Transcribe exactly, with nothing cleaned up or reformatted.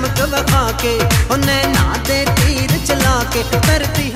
चमक बखा के, उन्हें ना दे तीर चला के, धरती